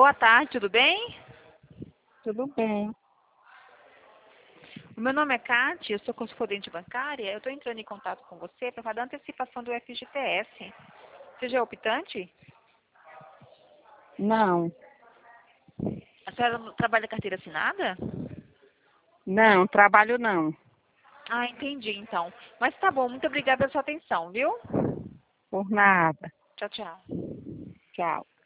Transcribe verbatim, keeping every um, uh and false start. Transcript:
Boa tarde, tudo bem? Tudo bem. O meu nome é Kátia, eu sou correspondente bancária. Eu estou entrando em contato com você para falar da antecipação do F G T S. Você já é optante? Não, A senhora não trabalha carteira assinada? não, trabalho não. Ah, entendi, então. Mas tá bom, muito obrigada pela sua atenção, viu? Por nada. Tchau, tchau. Tchau.